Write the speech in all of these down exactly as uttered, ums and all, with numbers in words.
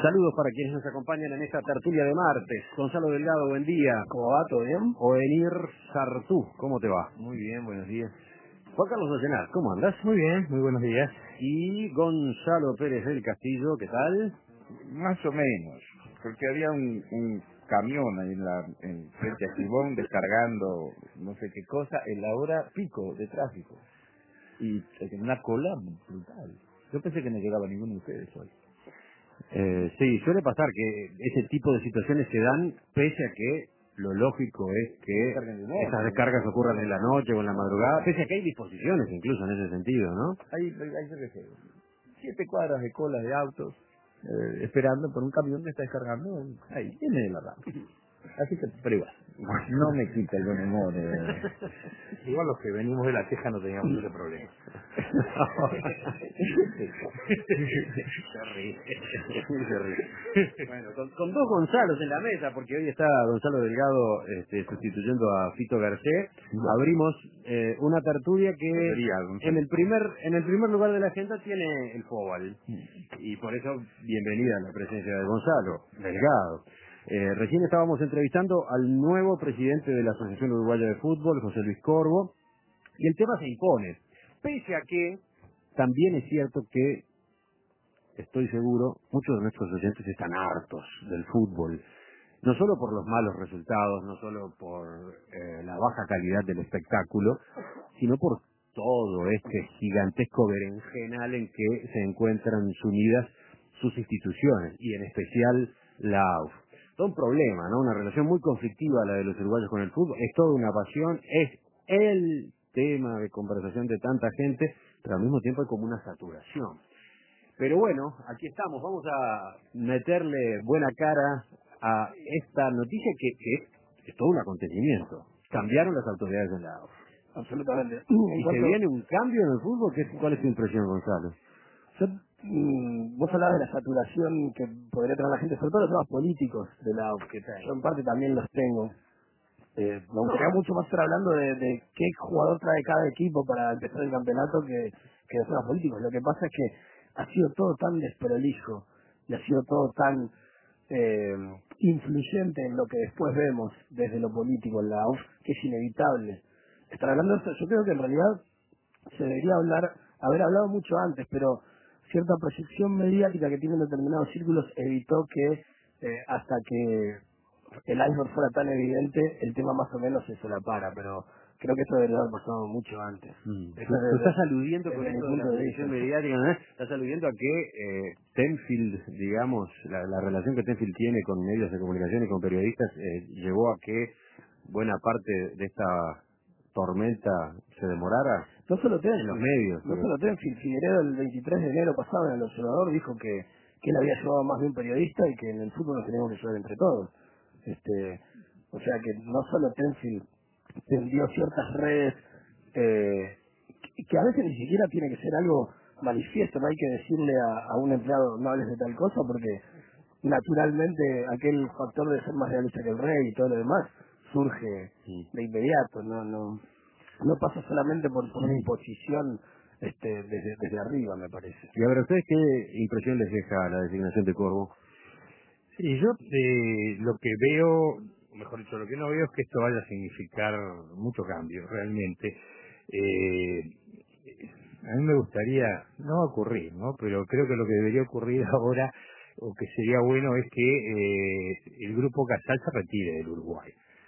Saludos para quienes nos acompañan en esta tertulia de martes. Gonzalo Delgado, buen día. ¿Cómo va? ¿Todo bien? Oenir Sartú, ¿cómo te va? Muy bien, buenos días. Juan Carlos Ollenar, ¿cómo andas? Muy bien, muy buenos días. Y Gonzalo Pérez del Castillo, ¿qué tal? Más o menos, porque había un, un camión ahí en la en frente a Gibón descargando no sé qué cosa en la hora pico de tráfico. Y en una cola brutal. Yo pensé que no llegaba ninguno de ustedes hoy. Eh, sí, suele pasar que ese tipo de situaciones se dan pese a que lo lógico es que esas descargas ocurran en la noche o en la madrugada, pese a que hay disposiciones incluso en ese sentido, ¿no? Hay, hay yo qué sé, siete cuadras de colas de autos eh, esperando por un camión que está descargando ahí, en medio de la rampa. Así que, pero igual, no me quita el buen humor. Eh. Igual los que venimos de la Teja no teníamos ese problema. Se ríe, se ríe. Bueno, con, con dos Gonzalos en la mesa, porque hoy está Gonzalo Delgado este, sustituyendo a Fito Garcés, abrimos eh, una tertulia que en el primer en el primer lugar de la agenda tiene el fútbol. Y por eso, bienvenida a la presencia de Gonzalo Delgado. Eh, recién estábamos entrevistando al nuevo presidente de la Asociación Uruguaya de Fútbol, José Luis Corvo, y el tema se impone, pese a que también es cierto que, estoy seguro, muchos de nuestros oyentes están hartos del fútbol, no solo por los malos resultados, no solo por eh, la baja calidad del espectáculo, sino por todo este gigantesco berenjenal en que se encuentran sumidas sus instituciones, y en especial la A U F. Todo un problema, ¿no? Una relación muy conflictiva la de los uruguayos con el fútbol. Es toda una pasión, es el tema de conversación de tanta gente, pero al mismo tiempo hay como una saturación. Pero bueno, aquí estamos, vamos a meterle buena cara a esta noticia que, que es, es todo un acontecimiento. Cambiaron las autoridades de la A U F. Absolutamente. ¿Y se viene un cambio en el fútbol? ¿Qué, ¿Cuál es tu impresión, Gonzalo? Yo, mm, vos hablabas de la saturación que podría tener la gente, sobre todo los temas políticos de la A U F, que yo en parte también los tengo. Eh, me gustaría mucho más estar hablando de, de qué jugador trae cada equipo para empezar el campeonato que, que los temas políticos. Lo que pasa es que ha sido todo tan desprolijo y ha sido todo tan eh, influyente en lo que después vemos desde lo político en la A U F que es inevitable estar hablando de esto. Yo creo que en realidad se debería hablar, haber hablado mucho antes, pero cierta proyección mediática que tienen determinados círculos evitó que eh, hasta que el iceberg fuera tan evidente, el tema más o menos se solapara, pero creo que eso debería haber pasado mucho antes. Mm. Eso Tú, es tú desde- estás aludiendo con desde mi esto de la punto de televisión vista. mediática, ¿no? Estás aludiendo a que eh, Tenfield, digamos, la, la relación que Tenfield tiene con medios de comunicación y con periodistas eh, llevó a que buena parte de esta tormenta se demorara No solo en los Tenfield, medios. no Pero... solo Tenfield, Figueredo el veintitrés de enero pasado en el Observador dijo que, que él había llevado más de un periodista y que en el fútbol nos teníamos que ayudar entre todos. Este, o sea que no solo Tenfield tendió ciertas redes eh, que que a veces ni siquiera tiene que ser algo manifiesto, no hay que decirle a, a un empleado no hables de tal cosa porque naturalmente aquel factor de ser más realista que el rey y todo lo demás surge Sí. de inmediato, no no no pasa solamente por, por una imposición este desde, desde arriba, me parece. Y a ver, ¿a ustedes qué impresión les deja la designación de Corvo? Sí, yo eh, lo que veo, o mejor dicho, lo que no veo es que esto vaya a significar mucho cambio, realmente. Eh, a mí me gustaría, no va a ocurrir, ¿no? Pero creo que lo que debería ocurrir ahora, o que sería bueno, es que eh, el grupo Casal se retire del Uruguay.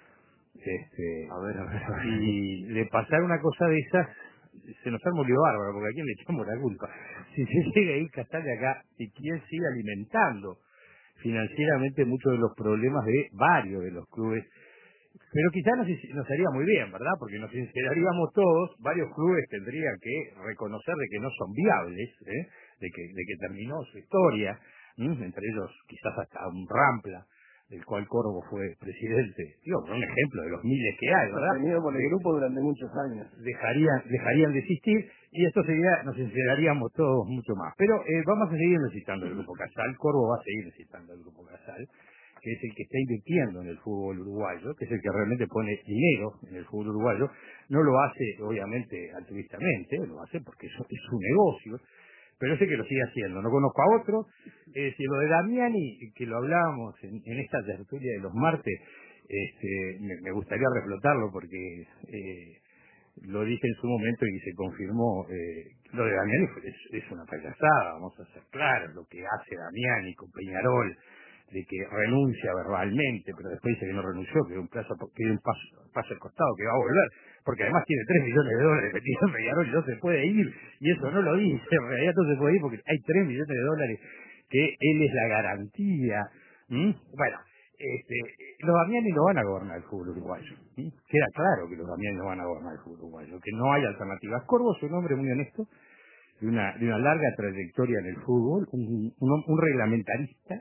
Este, A ver, a ver, a ver. y le pasar una cosa de esas, se nos arma un lío bárbaro, porque a quién le echamos la culpa. Si se llega a ir Casal de acá, ¿y quién sigue alimentando financieramente muchos de los problemas de varios de los clubes? Pero quizás nos, nos haría muy bien, ¿verdad? Porque nos sinceraríamos todos, varios clubes tendrían que reconocer de que no son viables, ¿eh? de que de que terminó su historia, ¿m? Entre ellos quizás hasta un Rampla, del cual Corvo fue presidente. Digo, por un ejemplo de los miles que hay, ¿verdad? Sostenido por el De- grupo durante muchos años. dejarían dejarían de existir y esto sería, nos enteraríamos todos mucho más. Pero eh, vamos a seguir necesitando el Grupo Casal, Corvo va a seguir necesitando el Grupo Casal, que es el que está invirtiendo en el fútbol uruguayo, que es el que realmente pone dinero en el fútbol uruguayo. No lo hace, obviamente, altruistamente, lo hace porque eso es su negocio, pero sé que lo sigue haciendo. No conozco a otro. Es decir, lo de Damiani, que lo hablábamos en, en esta tertulia de los martes, este, me, me gustaría reflotarlo porque eh, lo dije en su momento y se confirmó. Eh, lo de Damiani es, es una payasada, vamos a ser claros, lo que hace Damiani con Peñarol, de que renuncia verbalmente, pero después dice que no renunció, que un plazo, que un paso, paso al costado, que va a volver, porque además tiene tres millones de dólares metidos en Peñarol y no se puede ir, y eso no lo dice, en realidad no se puede ir porque hay tres millones de dólares que él es la garantía. ¿Mm? Bueno, este, los Damiani no van a gobernar el fútbol uruguayo. ¿Mm? Queda claro que los Damiani no van a gobernar el fútbol uruguayo, que no hay alternativas. Corvo es un hombre muy honesto, de una, de una larga trayectoria en el fútbol, un, un, un reglamentarista,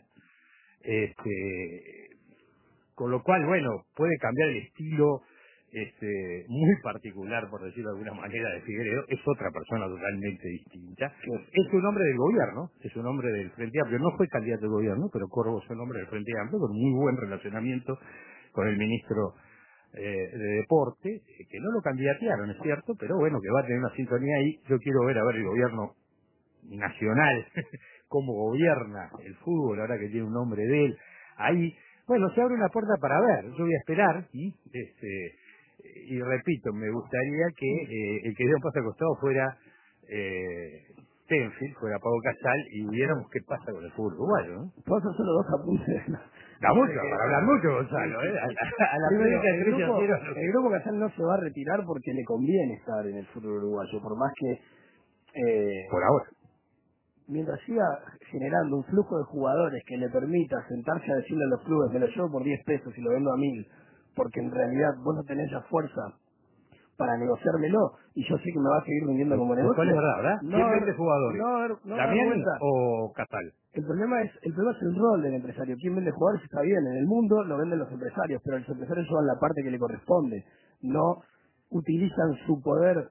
este, con lo cual, bueno, puede cambiar el estilo este, muy particular, por decirlo de alguna manera, de Figueiredo. Es otra persona totalmente distinta. Es un hombre del gobierno, es un hombre del Frente Amplio. No fue candidato del gobierno, pero Corvo es un hombre del Frente Amplio con muy buen relacionamiento con el ministro eh, de Deporte, eh, que no lo candidatearon, es cierto, pero bueno, que va a tener una sintonía ahí. Yo quiero ver a ver el gobierno nacional, cómo gobierna el fútbol, ahora que tiene un nombre de él. Ahí, bueno, se abre una puerta para ver. Yo voy a esperar, ¿sí? este, y repito, me gustaría que eh, el que dio un paso al costado fuera eh, Tenfield, fuera Pablo Casal, y viéramos qué pasa con el fútbol uruguayo, ¿no? Puedo hacer solo dos apuntes. Da mucho, para hablar mucho, Gonzalo, ¿eh? A, a, a la Primero, prédica de el tres a grupo, cero. el grupo Casal no se va a retirar porque le conviene estar en el fútbol uruguayo, por más que eh, Por ahora. mientras siga generando un flujo de jugadores que le permita sentarse a decirle a los clubes, me lo llevo por diez pesos y lo vendo a mil, porque en realidad vos no tenés la fuerza para negociármelo, y yo sé que me va a seguir vendiendo como negocio. ¿Cuál es verdad, verdad? No, ¿Quién vende jugadores? No, no, no, ¿Damiani vuelta. o Casal? El problema es el problema es el rol del empresario. Quien vende jugadores está bien. En el mundo lo venden los empresarios, pero los empresarios llevan la parte que le corresponde. No utilizan su poder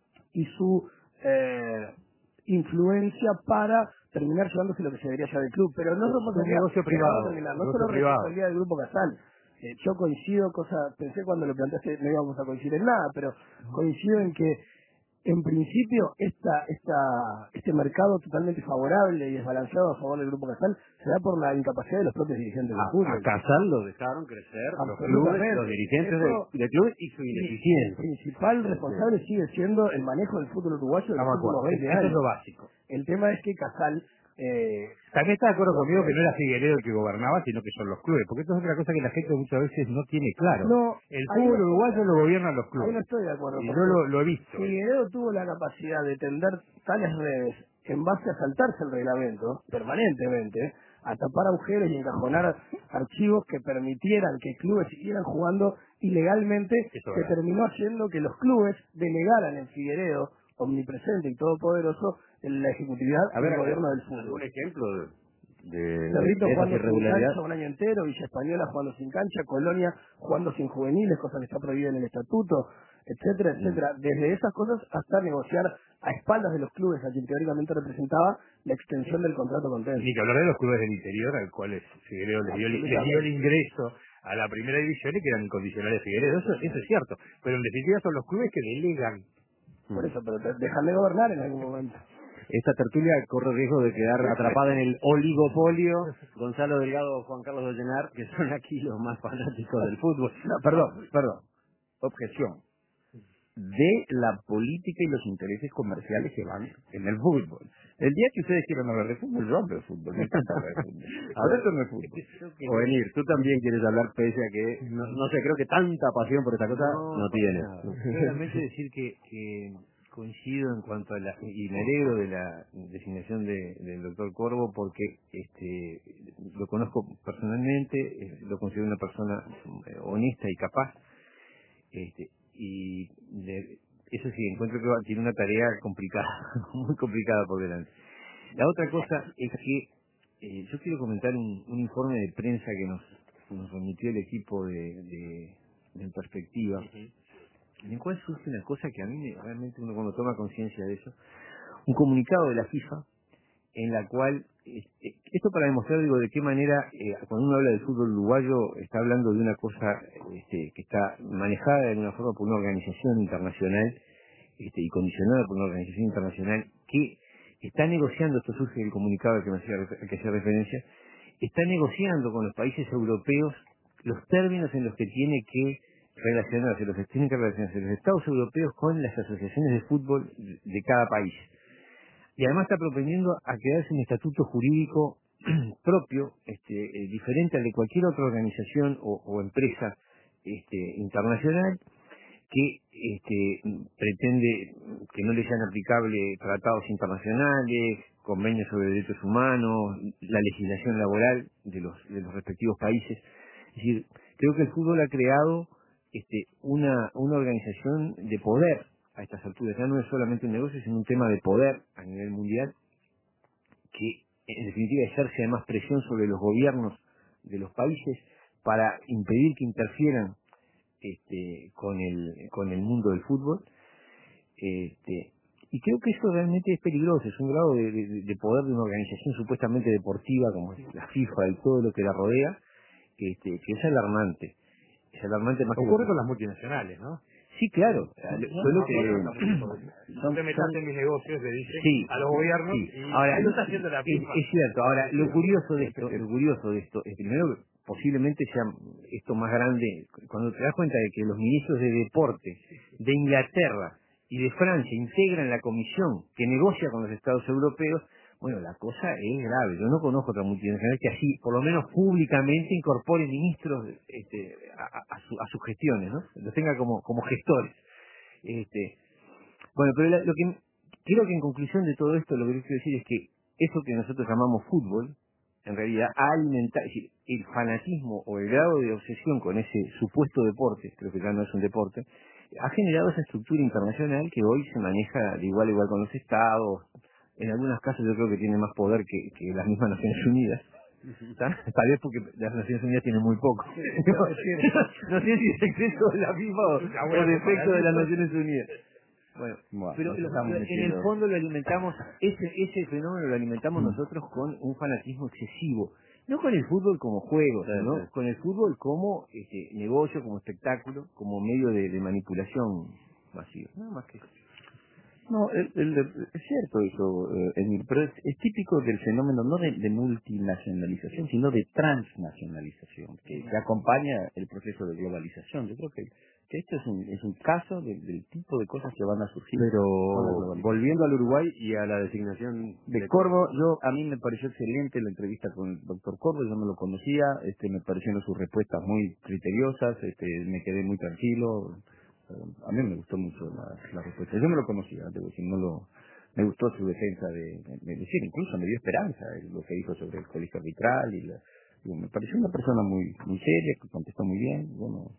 y su eh, influencia para terminar llevándose lo que se debería llevar del club. Pero no es responsabilidad, negocio privado, dejame terminar, no negocio solo privado. responsabilidad del Grupo Casal. Eh, yo coincido, cosa, pensé cuando lo planteaste no íbamos a coincidir en nada, pero coincido en que en principio esta, esta, este mercado totalmente favorable y desbalanceado a favor del Grupo Casal se da por la incapacidad de los propios dirigentes del A, fútbol. a Casal lo dejaron crecer los clubes, Absolutamente. los dirigentes Eso- de, de clubes y su Y el ineficiencia. principal responsable sigue siendo el manejo del fútbol uruguayo de los Estamos de últimos acuerdo. veinte Eso es años. lo básico. El tema es que Casal eh, También está de acuerdo conmigo que no era Figueiredo el que gobernaba, sino que son los clubes, porque esto es otra cosa que la gente muchas veces no tiene claro. no, El ahí fútbol no- uruguayo lo gobiernan los ahí clubes. no estoy de acuerdo. Y porque yo lo, lo he visto. Figueiredo tuvo la capacidad de tender tales redes en base a saltarse el reglamento permanentemente, a tapar agujeros y encajonar archivos que permitieran que clubes siguieran jugando ilegalmente, Eso que es verdad. terminó haciendo que los clubes delegaran en Figueiredo, omnipresente y todopoderoso, en la ejecutividad A ver, del gobierno del ¿algún fútbol. ejemplo de, de, Cerrito de esas jugando sin irregularidades? cancha un año entero, Villa Española jugando sin cancha, Colonia jugando sin juveniles, cosa que está prohibida en el estatuto, etcétera, etcétera. Desde esas cosas hasta negociar a espaldas de los clubes a quien teóricamente representaba la extensión del contrato con Tenfield. Ni que hablar de los clubes del interior, al cual Figueiredo les dio, el- les dio el ingreso a la primera división y que eran incondicionales Figueiredo. Eso, eso es cierto. Pero en definitiva son los clubes que delegan. Por eso, pero te- déjame gobernar en algún momento. Esta tertulia corre riesgo de quedar atrapada en el oligopolio. Gonzalo Delgado, Juan Carlos Dollenar, que son aquí los más fanáticos del fútbol. No, perdón, perdón. Objeción. De la política y los intereses comerciales que van en el fútbol. El día que ustedes quieran hablar de fútbol, yo hablo de fútbol. Me encanta hablar de fútbol. Pero esto no es fútbol. O venir, tú también quieres hablar pese a que, no, no sé, creo que tanta pasión por esta cosa no, No, tienes. Solamente decir que, que coincido en cuanto a la, y me alegro de la designación de, del doctor Corvo porque este lo conozco personalmente, eh, lo considero una persona eh, honesta y capaz, este y de- eso sí, encuentro que va- tiene una tarea complicada, muy complicada por delante. La otra cosa es que eh, yo quiero comentar un, un informe de prensa que nos, nos remitió el equipo de, de, de En Perspectiva, en el cual surge una cosa que a mí me- realmente uno cuando toma conciencia de eso, un comunicado de la FIFA en la cual, este, esto para demostrar, digo, de qué manera, eh, cuando uno habla del fútbol uruguayo, está hablando de una cosa este, que está manejada de alguna forma por una organización internacional este, y condicionada por una organización internacional que está negociando, esto surge del comunicado al que, me hacía, al que hacía referencia, está negociando con los países europeos los términos en los que tiene que relacionarse, los que tienen que relacionarse los estados europeos con las asociaciones de fútbol de cada país. Y además está proponiendo a crearse un estatuto jurídico propio, este, eh, diferente al de cualquier otra organización o, o empresa este, internacional, que este, pretende que no le sean aplicables tratados internacionales, convenios sobre derechos humanos, la legislación laboral de los, de los respectivos países. Es decir, creo que el fútbol ha creado este, una, una organización de poder a estas alturas. Ya no es solamente un negocio, sino un tema de poder a nivel mundial, que en definitiva ejerce además presión sobre los gobiernos de los países para impedir que interfieran este, con el con el mundo del fútbol. Este, y creo que eso realmente es peligroso, es un grado de, de, de poder de una organización supuestamente deportiva como es la FIFA y todo lo que la rodea, que, este, que es alarmante. Es alarmante más Ocurre que con las multinacionales, ¿no? Sí, claro. Solo que no te metas en mis negocios, le dice sí, a los gobiernos sí. y Ahora, lo está haciendo la es, FIFA. es cierto. Ahora, lo curioso de esto, lo curioso de esto es primero que posiblemente sea esto más grande cuando te das cuenta de que los ministros de deporte de Inglaterra y de Francia integran la comisión que negocia con los estados europeos. Bueno, la cosa es grave. Yo no conozco otra multinacional que así, por lo menos públicamente, incorpore ministros este, a, a, su, a sus gestiones, ¿no? Los tenga como, como gestores. Este, bueno, pero la, lo que quiero que en conclusión de todo esto, lo que quiero decir es que eso que nosotros llamamos fútbol, en realidad ha alimentado, es decir, el fanatismo o el grado de obsesión con ese supuesto deporte, creo que ya no es un deporte, ha generado esa estructura internacional que hoy se maneja de igual a igual con los estados. En algunos casos yo creo que tiene más poder que, que las mismas Naciones Unidas. ¿Está? Tal vez porque las Naciones Unidas tienen muy poco. No, no sé si es exceso de la FIFA o, o defecto de las Naciones Unidas. Bueno, Bueno, pero nos lo- estamos lo- en metiendo. el fondo lo alimentamos, ese, ese fenómeno lo alimentamos nosotros con un fanatismo excesivo. No con el fútbol como juego, Sí, sino sí. con el fútbol como este, negocio, como espectáculo, como medio de, de manipulación masiva. Nada más que eso. No, el, el- es cierto eso, eh, Emil, pero es, es típico del fenómeno no de, de multinacionalización, sino de transnacionalización, que, que acompaña el proceso de globalización. Yo creo que, que esto es un, es un caso de- del tipo de cosas que van a surgir con la Pero globalización. volviendo al Uruguay y a la designación De Corvo, yo a mí me pareció excelente la entrevista con el doctor Corvo, yo no lo conocía, este me parecieron sus respuestas muy criteriosas, este me quedé muy tranquilo. A mí me gustó mucho la, la respuesta. Yo no lo conocía, debo decir, no lo, me gustó su defensa de, de, de decir, incluso me dio esperanza eh, lo que dijo sobre el colegio arbitral y la, digo, me pareció una persona muy muy seria, que contestó muy bien, bueno,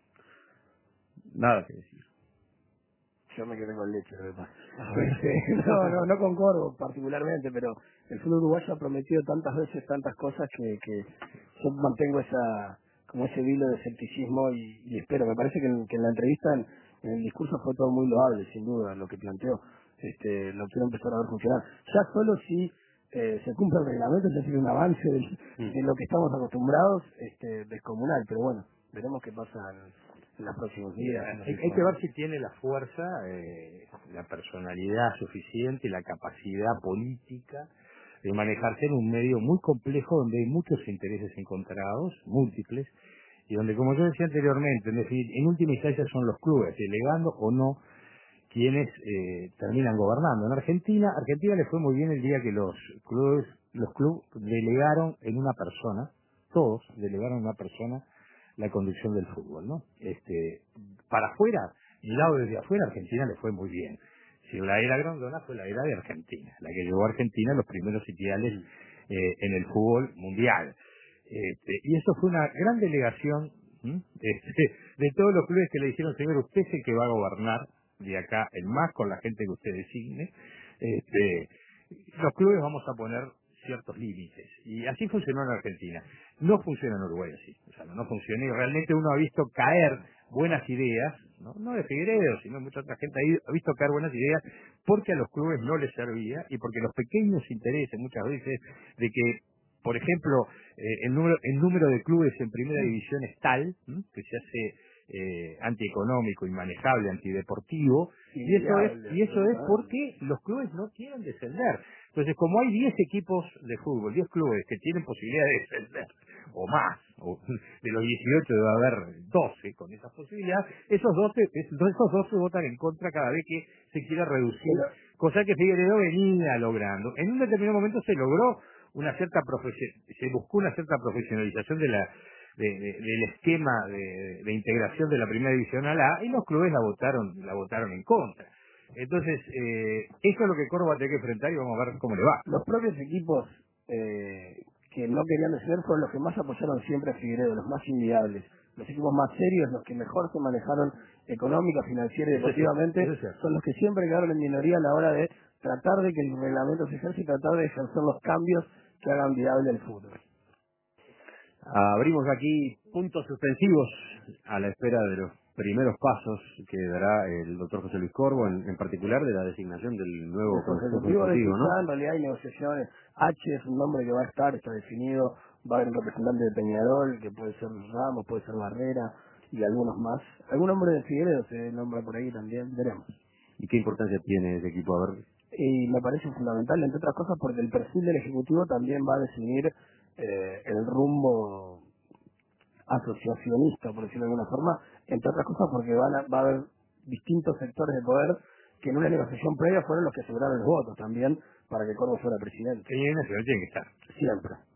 nada que decir. Yo me quedé con leche, de pasa. Este, no, no, no concordo particularmente, pero el fútbol uruguayo ha prometido tantas veces tantas cosas que, que yo mantengo esa como ese hilo de escepticismo y, y espero. Me parece que en, que en la entrevista, en, en el discurso fue todo muy loable, sin duda, lo que planteó. Este, lo quiero empezar a ver funcionar. Ya solo si eh, se cumple el reglamento, ya sería un avance del- de lo que estamos acostumbrados, este, descomunal, pero bueno, veremos qué pasa en, en los próximos días. en los Hay, hay próximos que ver meses. si tiene la fuerza, eh, la personalidad suficiente, la capacidad política de manejarse en un medio muy complejo donde hay muchos intereses encontrados, múltiples, y donde, como yo decía anteriormente, en, defin- en última instancia son los clubes, delegando o no, quienes eh, terminan gobernando. En Argentina, Argentina le fue muy bien el día que los clubes, los clubes delegaron en una persona, todos delegaron en una persona la conducción del fútbol, ¿no? Este, para afuera, mirado desde afuera, Argentina le fue muy bien. Si la era Grondona fue la era de Argentina, la que llevó a Argentina a los primeros sitiales eh, en el fútbol mundial. Este, y eso fue una gran delegación ¿m? este, de todos los clubes que le dijeron, señor, usted es el que va a gobernar de acá en más con la gente que usted designe. Este, los clubes vamos a poner ciertos límites. Y así funcionó en Argentina. No funciona en Uruguay así. O sea, no, no funciona y realmente uno ha visto caer buenas ideas, no, no de Figueiredo, sino mucha otra gente ha, ido- ha visto caer buenas ideas porque a los clubes no les servía y porque los pequeños intereses muchas veces de que, por ejemplo, eh, el, número, el número de clubes en primera división es tal ¿m? Que se hace eh, antieconómico, inmanejable, antideportivo, y eso es y eso es porque los clubes no quieren descender. Entonces, como hay diez equipos de fútbol, diez clubes que tienen posibilidad de descender, o más, o de los dieciocho debe haber doce con esas posibilidades, esos doce, esos doce votan en contra cada vez que se quiera reducir, cosa que Figueiredo venía logrando. En un determinado momento se logró una cierta profesion, se buscó una cierta profesionalización de la de, de, del esquema de, de integración de la primera división a la A, y los clubes la votaron, la votaron en contra. Entonces, eh, eso es lo que Córdoba tiene que enfrentar y vamos a ver cómo le va. Los propios equipos eh, que no querían descender fueron los que más apoyaron siempre a Figueiredo, los más inviables. Los equipos más serios, los que mejor se manejaron económica, financiera y deportivamente, eso es cierto. son los que siempre quedaron en minoría a la hora de tratar de que el reglamento se ejerce y tratar de ejercer los cambios que hagan viable el fútbol. Abrimos aquí puntos suspensivos a la espera de los primeros pasos que dará el doctor José Luis Corvo, en, en particular de la designación del nuevo El consejo Ejecutivo de consultivo, ¿no? Quizá, en realidad hay negociaciones. H es un nombre que va a estar, está definido. Va a haber un representante de Peñarol, que puede ser Ramos, puede ser Barrera y algunos más. Algún nombre de Figueiredo se nombra por ahí también, veremos. ¿Y qué importancia tiene ese equipo? A ver. Y me parece fundamental, entre otras cosas, porque el perfil del Ejecutivo también va a definir eh, el rumbo asociacionista, por decirlo de alguna forma, entre otras cosas porque van a, va a haber distintos sectores de poder que en una negociación previa fueron los que aseguraron los votos también para que Córdoba fuera presidente. Y en Nacional tiene que estar. Siempre.